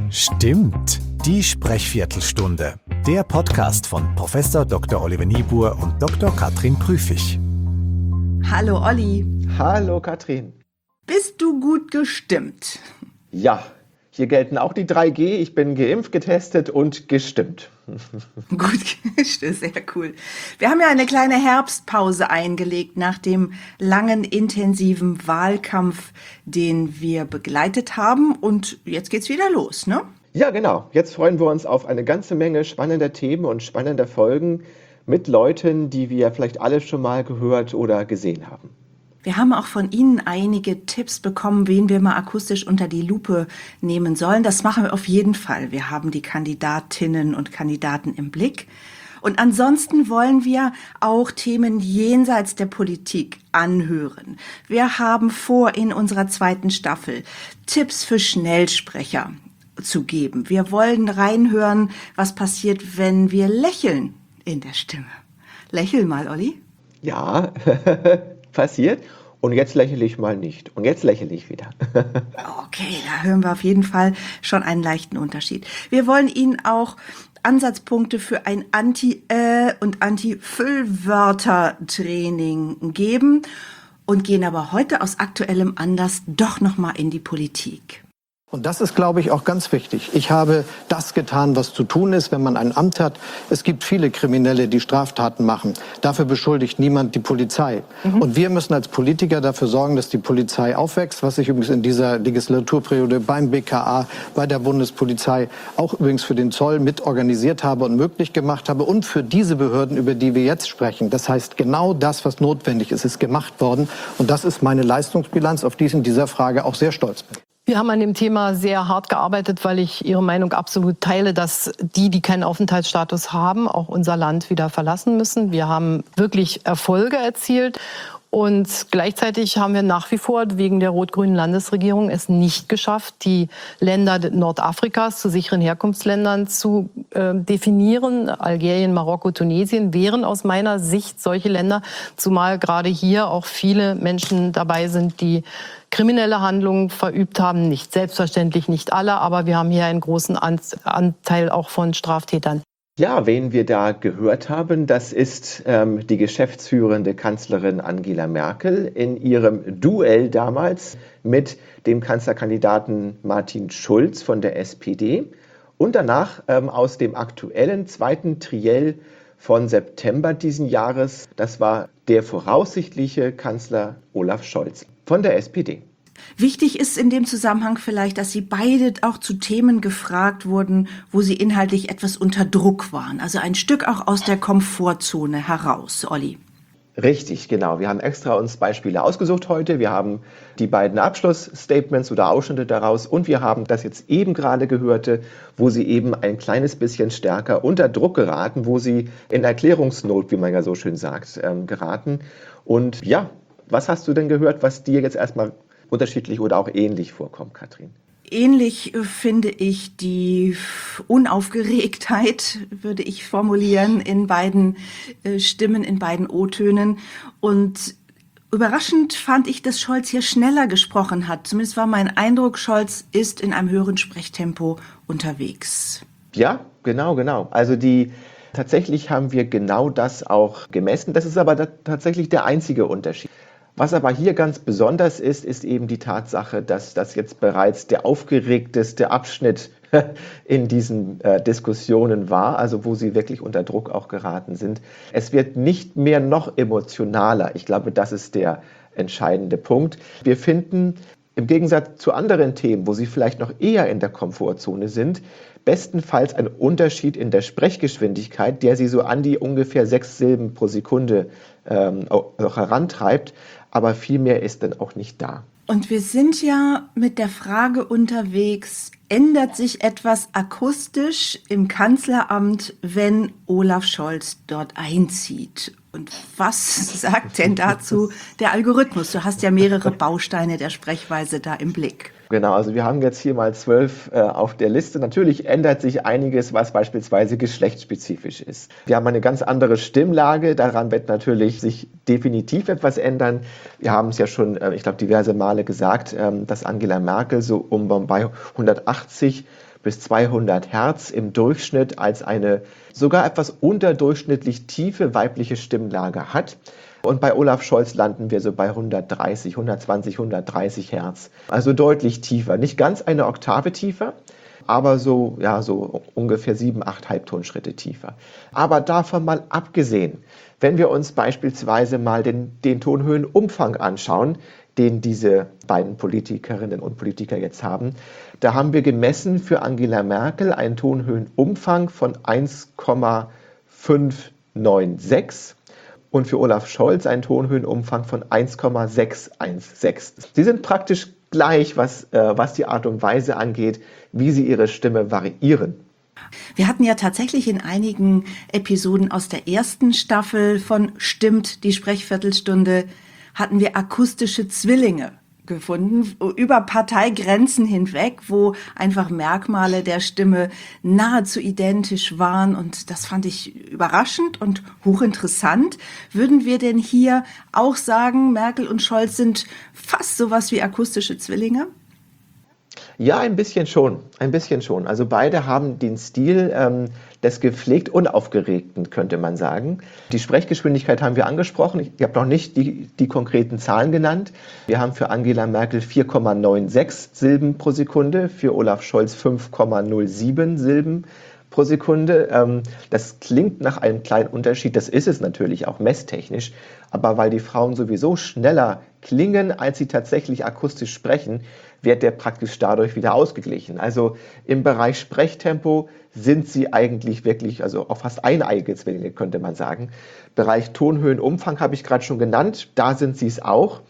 Stimmt, die Sprechviertelstunde. Der Podcast von Prof. Dr. Oliver Niebuhr und Dr. Katrin Prüfig. Hallo Olli. Hallo Katrin. Bist du gut gestimmt? Ja, hier gelten auch die 3G. Ich bin geimpft, getestet und gestimmt. Gut, sehr cool. Wir haben ja eine kleine Herbstpause eingelegt nach dem langen, intensiven Wahlkampf, den wir begleitet haben. Und jetzt geht's wieder los, ne? Ja, genau. Jetzt freuen wir uns auf eine ganze Menge spannender Themen und spannender Folgen mit Leuten, die wir vielleicht alle schon mal gehört oder gesehen haben. Wir haben auch von Ihnen einige Tipps bekommen, wen wir mal akustisch unter die Lupe nehmen sollen. Das machen wir auf jeden Fall. Wir haben die Kandidatinnen und Kandidaten im Blick. Und ansonsten wollen wir auch Themen jenseits der Politik anhören. Wir haben vor, in unserer zweiten Staffel Tipps für Schnellsprecher zu geben. Wir wollen reinhören, was passiert, wenn wir lächeln in der Stimme. Lächel mal, Olli. Ja, passiert. Und jetzt lächle ich mal nicht. Und jetzt lächle ich wieder. Okay, da hören wir auf jeden Fall schon einen leichten Unterschied. Wir wollen Ihnen auch Ansatzpunkte für ein und Anti-Füllwörter-Training geben und gehen aber heute aus aktuellem Anlass doch nochmal in die Politik. Und das ist, glaube ich, auch ganz wichtig. Ich habe das getan, was zu tun ist, wenn man ein Amt hat. Es gibt viele Kriminelle, die Straftaten machen. Dafür beschuldigt niemand die Polizei. Und wir müssen als Politiker dafür sorgen, dass die Polizei aufwächst, was ich übrigens in dieser Legislaturperiode beim BKA, bei der Bundespolizei, auch übrigens für den Zoll mit organisiert habe und möglich gemacht habe und für diese Behörden, über die wir jetzt sprechen. Das heißt, genau das, was notwendig ist, ist gemacht worden. Und das ist meine Leistungsbilanz, auf die ich in dieser Frage auch sehr stolz bin. Wir haben an dem Thema sehr hart gearbeitet, weil ich Ihre Meinung absolut teile, dass die keinen Aufenthaltsstatus haben, auch unser Land wieder verlassen müssen. Wir haben wirklich Erfolge erzielt. Und gleichzeitig haben wir nach wie vor wegen der rot-grünen Landesregierung es nicht geschafft, die Länder Nordafrikas zu sicheren Herkunftsländern zu definieren. Algerien, Marokko, Tunesien wären aus meiner Sicht solche Länder, zumal gerade hier auch viele Menschen dabei sind, die kriminelle Handlungen verübt haben. Nicht selbstverständlich, nicht alle, aber wir haben hier einen großen Anteil auch von Straftätern. Ja, wen wir da gehört haben, das ist die geschäftsführende Kanzlerin Angela Merkel in ihrem Duell damals mit dem Kanzlerkandidaten Martin Schulz von der SPD und danach aus dem aktuellen zweiten Triell von September diesen Jahres, das war der voraussichtliche Kanzler Olaf Scholz von der SPD. Wichtig ist in dem Zusammenhang vielleicht, dass Sie beide auch zu Themen gefragt wurden, wo Sie inhaltlich etwas unter Druck waren. Also ein Stück auch aus der Komfortzone heraus, Olli. Richtig, genau. Wir haben extra uns Beispiele ausgesucht heute. Wir haben die beiden Abschlussstatements oder Ausschnitte daraus und wir haben das jetzt eben gerade gehörte, wo Sie eben ein kleines bisschen stärker unter Druck geraten, wo Sie in Erklärungsnot, wie man ja so schön sagt, geraten. Und ja, was hast du denn gehört, was dir jetzt erstmal unterschiedlich oder auch ähnlich vorkommt, Katrin? Ähnlich finde ich die Unaufgeregtheit, würde ich formulieren, in beiden Stimmen, in beiden O-Tönen. Und überraschend fand ich, dass Scholz hier schneller gesprochen hat. Zumindest war mein Eindruck, Scholz ist in einem höheren Sprechtempo unterwegs. Ja, genau. Also tatsächlich haben wir genau das auch gemessen. Das ist aber tatsächlich der einzige Unterschied. Was aber hier ganz besonders ist eben die Tatsache, dass das jetzt bereits der aufgeregteste Abschnitt in diesen Diskussionen war, also wo sie wirklich unter Druck auch geraten sind. Es wird nicht mehr noch emotionaler. Ich glaube, das ist der entscheidende Punkt. Wir finden im Gegensatz zu anderen Themen, wo sie vielleicht noch eher in der Komfortzone sind, bestenfalls ein Unterschied in der Sprechgeschwindigkeit, der sie so an die ungefähr 6 Silben pro Sekunde auch herantreibt. Aber viel mehr ist dann auch nicht da. Und wir sind ja mit der Frage unterwegs, ändert sich etwas akustisch im Kanzleramt, wenn Olaf Scholz dort einzieht? Und was sagt denn dazu der Algorithmus? Du hast ja mehrere Bausteine der Sprechweise da im Blick. Genau, also wir haben jetzt hier mal 12 auf der Liste. Natürlich ändert sich einiges, was beispielsweise geschlechtsspezifisch ist. Wir haben eine ganz andere Stimmlage, daran wird natürlich sich definitiv etwas ändern. Wir haben es ja schon, ich glaube, diverse Male gesagt, dass Angela Merkel so bei 180 bis 200 Hertz im Durchschnitt als eine sogar etwas unterdurchschnittlich tiefe weibliche Stimmlage hat. Und bei Olaf Scholz landen wir so bei 120, 130 Hertz. Also deutlich tiefer. Nicht ganz eine Oktave tiefer, aber so ungefähr 7, 8 Halbtonschritte tiefer. Aber davon mal abgesehen, wenn wir uns beispielsweise mal den Tonhöhenumfang anschauen, den diese beiden Politikerinnen und Politiker jetzt haben, da haben wir gemessen für Angela Merkel einen Tonhöhenumfang von 1,596 und für Olaf Scholz einen Tonhöhenumfang von 1,616. Sie sind praktisch gleich, was die Art und Weise angeht, wie sie ihre Stimme variieren. Wir hatten ja tatsächlich in einigen Episoden aus der ersten Staffel von Stimmt, die Sprechviertelstunde, hatten wir akustische Zwillinge gefunden, über Parteigrenzen hinweg, wo einfach Merkmale der Stimme nahezu identisch waren. Und das fand ich überraschend und hochinteressant. Würden wir denn hier auch sagen, Merkel und Scholz sind fast sowas wie akustische Zwillinge? Ja, ein bisschen schon. Also beide haben den Stil des gepflegt Unaufgeregten, könnte man sagen. Die Sprechgeschwindigkeit haben wir angesprochen. Ich habe noch nicht die konkreten Zahlen genannt. Wir haben für Angela Merkel 4,96 Silben pro Sekunde, für Olaf Scholz 5,07 Silben pro Sekunde. Das klingt nach einem kleinen Unterschied, das ist es natürlich auch messtechnisch, aber weil die Frauen sowieso schneller klingen, als sie tatsächlich akustisch sprechen, wird der praktisch dadurch wieder ausgeglichen. Also im Bereich Sprechtempo sind sie eigentlich wirklich, also auch fast eineige Zwillinge, könnte man sagen. Bereich Tonhöhenumfang habe ich gerade schon genannt, da sind sie es auch.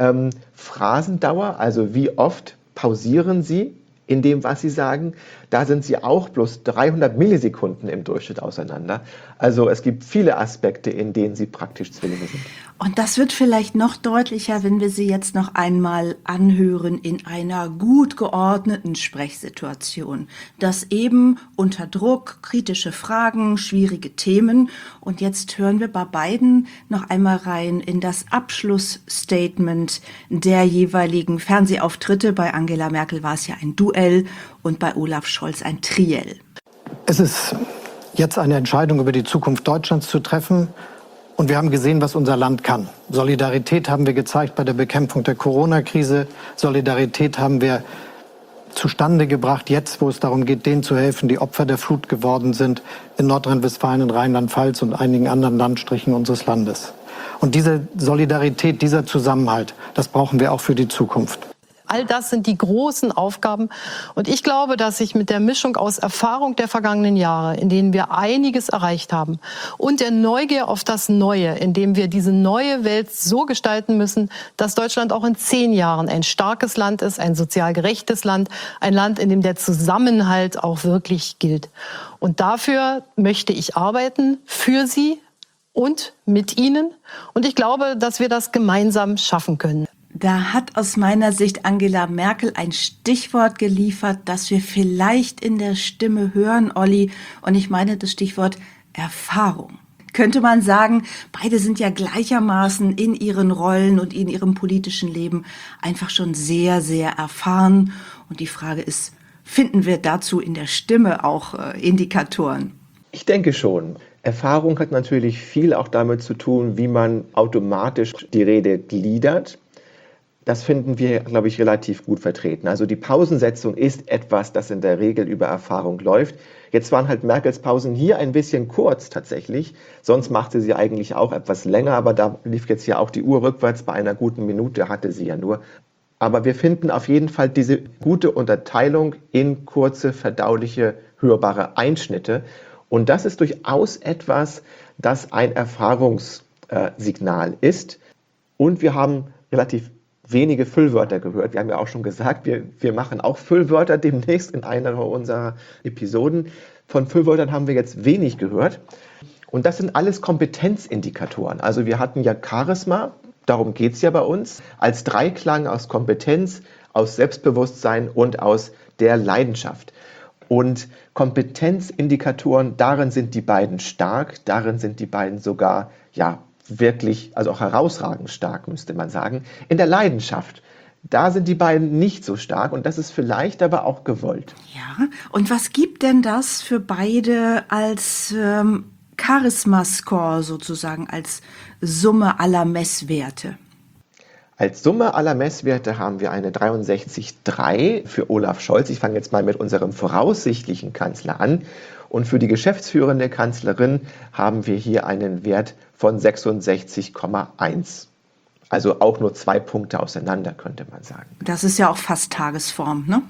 Phrasendauer, also wie oft pausieren sie in dem, was sie sagen, da sind sie auch bloß 300 Millisekunden im Durchschnitt auseinander. Also es gibt viele Aspekte, in denen sie praktisch Zwillinge sind. Und das wird vielleicht noch deutlicher, wenn wir sie jetzt noch einmal anhören in einer gut geordneten Sprechsituation. Das eben unter Druck, kritische Fragen, schwierige Themen. Und jetzt hören wir bei beiden noch einmal rein in das Abschlussstatement der jeweiligen Fernsehauftritte. Bei Angela Merkel war es ja ein Duell und bei Olaf Scholz ein Triell. Es ist jetzt eine Entscheidung über die Zukunft Deutschlands zu treffen. Und wir haben gesehen, was unser Land kann. Solidarität haben wir gezeigt bei der Bekämpfung der Corona-Krise. Solidarität haben wir zustande gebracht, jetzt, wo es darum geht, denen zu helfen, die Opfer der Flut geworden sind, in Nordrhein-Westfalen, in Rheinland-Pfalz und einigen anderen Landstrichen unseres Landes. Und diese Solidarität, dieser Zusammenhalt, das brauchen wir auch für die Zukunft. All das sind die großen Aufgaben. Und ich glaube, dass ich mit der Mischung aus Erfahrung der vergangenen Jahre, in denen wir einiges erreicht haben, und der Neugier auf das Neue, in dem wir diese neue Welt so gestalten müssen, dass Deutschland auch in 10 Jahren ein starkes Land ist, ein sozial gerechtes Land, ein Land, in dem der Zusammenhalt auch wirklich gilt. Und dafür möchte ich arbeiten, für Sie und mit Ihnen. Und ich glaube, dass wir das gemeinsam schaffen können. Da hat aus meiner Sicht Angela Merkel ein Stichwort geliefert, das wir vielleicht in der Stimme hören, Olli. Und ich meine das Stichwort Erfahrung. Könnte man sagen, beide sind ja gleichermaßen in ihren Rollen und in ihrem politischen Leben einfach schon sehr, sehr erfahren. Und die Frage ist, finden wir dazu in der Stimme auch Indikatoren? Ich denke schon. Erfahrung hat natürlich viel auch damit zu tun, wie man automatisch die Rede gliedert. Das finden wir, glaube ich, relativ gut vertreten. Also die Pausensetzung ist etwas, das in der Regel über Erfahrung läuft. Jetzt waren halt Merkels Pausen hier ein bisschen kurz tatsächlich. Sonst machte sie eigentlich auch etwas länger, aber da lief jetzt ja auch die Uhr rückwärts. Bei einer guten Minute hatte sie ja nur. Aber wir finden auf jeden Fall diese gute Unterteilung in kurze, verdauliche, hörbare Einschnitte. Und das ist durchaus etwas, das ein Erfahrungssignal ist. Und wir haben relativ wenige Füllwörter gehört. Wir haben ja auch schon gesagt, wir machen auch Füllwörter demnächst in einer unserer Episoden. Von Füllwörtern haben wir jetzt wenig gehört. Und das sind alles Kompetenzindikatoren. Also wir hatten ja Charisma, darum geht es ja bei uns, als Dreiklang aus Kompetenz, aus Selbstbewusstsein und aus der Leidenschaft. Und Kompetenzindikatoren, darin sind die beiden stark, darin sind die beiden sogar, ja, wirklich, also auch herausragend stark, müsste man sagen. In der Leidenschaft Da sind die beiden nicht so stark und das ist vielleicht aber auch gewollt. Ja, und was gibt denn das für beide als Charisma-Score sozusagen, als Summe aller Messwerte? Als Summe aller Messwerte haben wir eine 63,3 für Olaf Scholz. Ich fange jetzt mal mit unserem voraussichtlichen Kanzler an. Und für die geschäftsführende Kanzlerin haben wir hier einen Wert von 66,1. Also auch nur 2 Punkte auseinander, könnte man sagen. Das ist ja auch fast Tagesform, ne?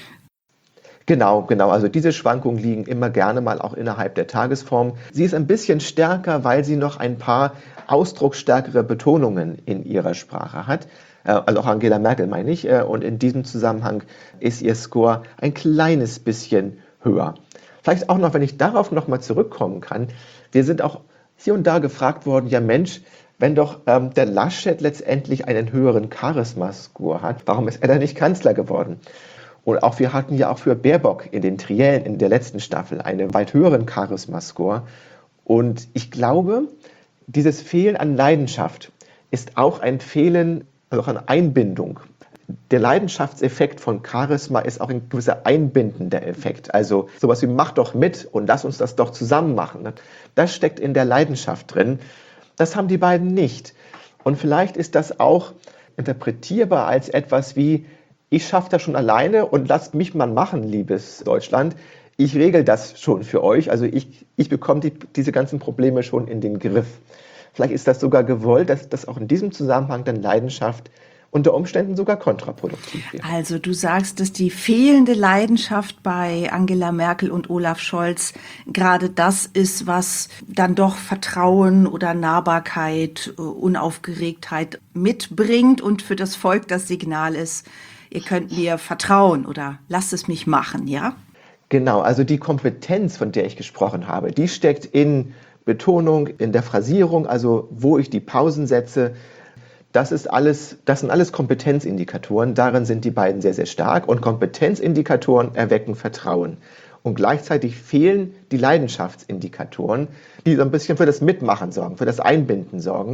Genau. Also diese Schwankungen liegen immer gerne mal auch innerhalb der Tagesform. Sie ist ein bisschen stärker, weil sie noch ein paar ausdrucksstärkere Betonungen in ihrer Sprache hat. Also auch Angela Merkel meine ich. Und in diesem Zusammenhang ist ihr Score ein kleines bisschen höher. Vielleicht auch noch, wenn ich darauf nochmal zurückkommen kann. Wir sind auch hier und da gefragt worden, ja Mensch, wenn doch der Laschet letztendlich einen höheren Charisma-Score hat, warum ist er dann nicht Kanzler geworden? Und auch wir hatten ja auch für Baerbock in den Triellen in der letzten Staffel einen weit höheren Charisma-Score. Und ich glaube, dieses Fehlen an Leidenschaft ist auch ein Fehlen, also auch an Einbindung. Der Leidenschaftseffekt von Charisma ist auch ein gewisser einbindender Effekt. Also sowas wie mach doch mit und lass uns das doch zusammen machen. Das steckt in der Leidenschaft drin. Das haben die beiden nicht. Und vielleicht ist das auch interpretierbar als etwas wie, ich schaffe das schon alleine und lasst mich mal machen, liebes Deutschland. Ich regel das schon für euch. Also ich bekomme diese ganzen Probleme schon in den Griff. Vielleicht ist das sogar gewollt, dass das auch in diesem Zusammenhang dann Leidenschaft unter Umständen sogar kontraproduktiv wäre. Also du sagst, dass die fehlende Leidenschaft bei Angela Merkel und Olaf Scholz gerade das ist, was dann doch Vertrauen oder Nahbarkeit, Unaufgeregtheit mitbringt und für das Volk das Signal ist, ihr könnt mir vertrauen oder lasst es mich machen, ja? Genau, also die Kompetenz, von der ich gesprochen habe, die steckt in Betonung, in der Phrasierung, also wo ich die Pausen setze. Das sind alles Kompetenzindikatoren. Darin sind die beiden sehr, sehr stark. Und Kompetenzindikatoren erwecken Vertrauen. Und gleichzeitig fehlen die Leidenschaftsindikatoren, die so ein bisschen für das Mitmachen sorgen, für das Einbinden sorgen.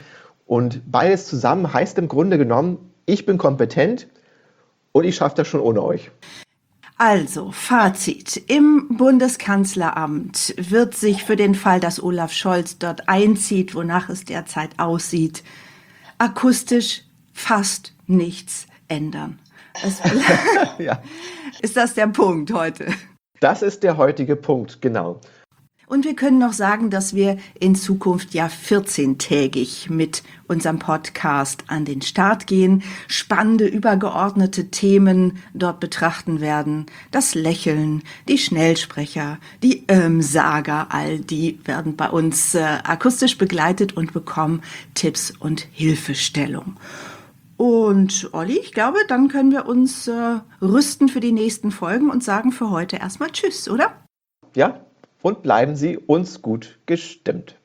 Und beides zusammen heißt im Grunde genommen, ich bin kompetent und ich schaffe das schon ohne euch. Also, Fazit. Im Bundeskanzleramt wird sich für den Fall, dass Olaf Scholz dort einzieht, wonach es derzeit aussieht, akustisch fast nichts ändern. Ja. Ist das der Punkt heute? Das ist der heutige Punkt, genau. Und wir können noch sagen, dass wir in Zukunft ja 14-tägig mit unserem Podcast an den Start gehen, spannende, übergeordnete Themen dort betrachten werden. Das Lächeln, die Schnellsprecher, die Sager, all die werden bei uns akustisch begleitet und bekommen Tipps und Hilfestellung. Und Olli, ich glaube, dann können wir uns rüsten für die nächsten Folgen und sagen für heute erstmal Tschüss, oder? Ja. Und bleiben Sie uns gut gestimmt.